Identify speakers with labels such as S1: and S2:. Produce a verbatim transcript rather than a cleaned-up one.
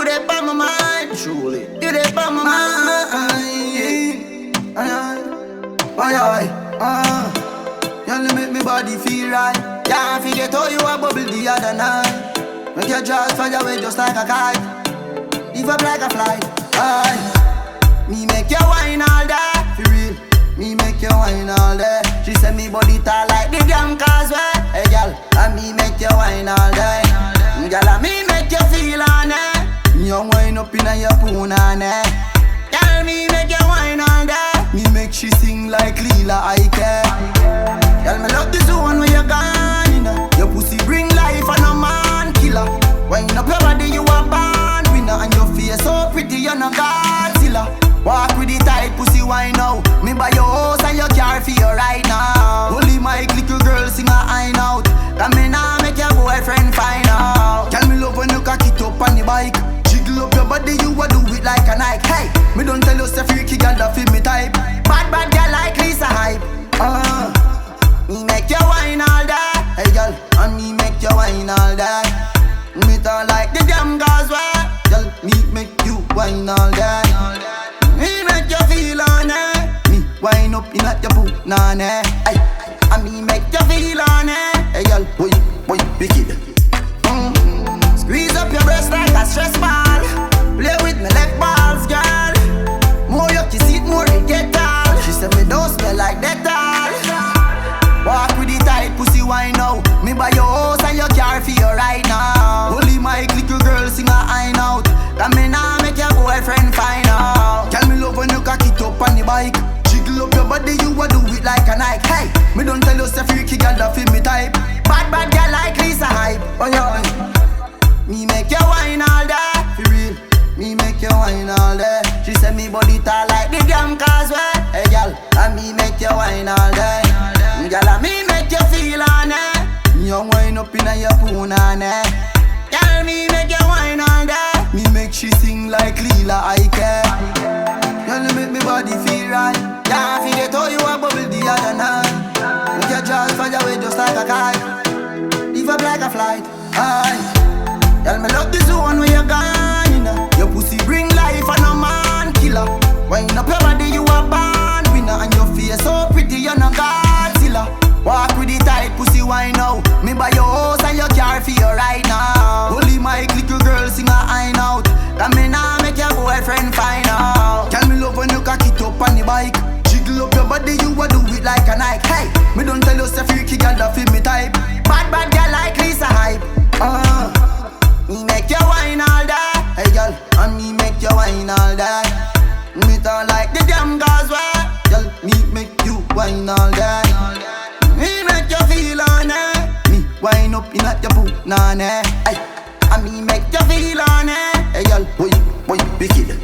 S1: there by my mind.
S2: Truly.
S1: You there by my mind. Why I? Ah, you make me body feel right. Can't forget how you a bubble the other night. Make your jaws fly away just like a kite. Leave up like a flight. Aye. Me make you wine all day. For real. Me make you wine all day. She said me body tall like the damn causeway. Hey girl, and me make you wine all day. Girl, and me make you feel on it. Me a wine up inna your punani. Girl, me make you wine all day. Me make she sing like Lila Ike. Girl, me love the zone where you gone inna. Your pussy bring life and a man killer. Wine up your body, you a born winner. And your face so pretty, you no Godzilla. Walk with the tight pussy wine now. Me buy your house and your car for you right now. Holy my little girl sing a high note. That me nah make your boyfriend find out. Tell me love when you cock it up on the bike. Jiggle up your body, you a do it like a Nike. Hey, me don't tell you say freaky girl that feel me type. Bad bad girl like Lisa Hype. Uh, me make you wine all day. Hey girl, and me make you wine all day. Me don't like the damn causeway. Girl, me make you wine all day. Me make you feel on it. Me wind up in at your punani. Ay, and me make you feel on it. Hey girl, boy, boy, wicked. Mm. Squeeze up your breast like a stress ball. Play with me leg balls, girl. More you kiss it, more it get tall. She said me don't smell like that all. Walk with the tight pussy wine now. Me buy your house and your car for you right now. Holy my little girl sing a high note. That me nah make your boyfriend find out. Tell me love when you cock it up on the bike. Jiggle up your body, you a do it like a Nike. Hey, me don't tell you say freaky girl that feel me type. Bad bad girl like Lisa Hype. Oh yeah. Me make you wine all day. For real. Me make you wine all day. She said me body tall like the damn causeway. Hey girl, and me make you wine all day. Girl, and me make you feel on it. Me a wine up inna your punani. Girl, me make you wine all day. Me make she sing like Lila Ike. Girl, you make me body feel right. Can't forget how you a bubble the other night. Make your jaws fly away just like a kite. Leave up like a flight. Aye. Girl, me love the zone where you gone inna. Your pussy bring life and a man killer. Wind up your body, you a born winner. And your face so pretty, you no Godzilla. Walk with the tight pussy wine now. Me buy your house and your car for you right now. Holy my little girl sing a high note. That me nah make your boyfriend find out. Tell me love when you cock it up on the bike. Jiggle up your body, you a do it like a Nike. Hey, me don't tell you say freaky girl that feel me type. Bad bad girl like Lisa Hype. Uh, me make you wine all day. Hey girl, and me make you wine all day. Me don't like the damn causeway. Girl, me make you wine all day. Me make you feel on it. Me wind up in at your punani. Ay, and me make you feel on it. Hey girl, boy, boy, wicked.